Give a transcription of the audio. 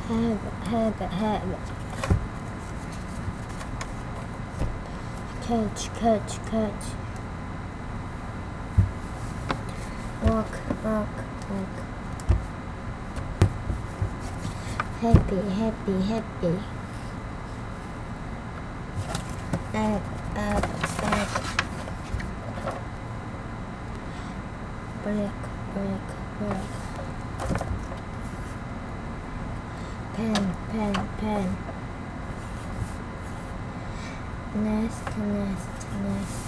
have. Catch. Walk. Happy. Egg. Break. Pen. Nest.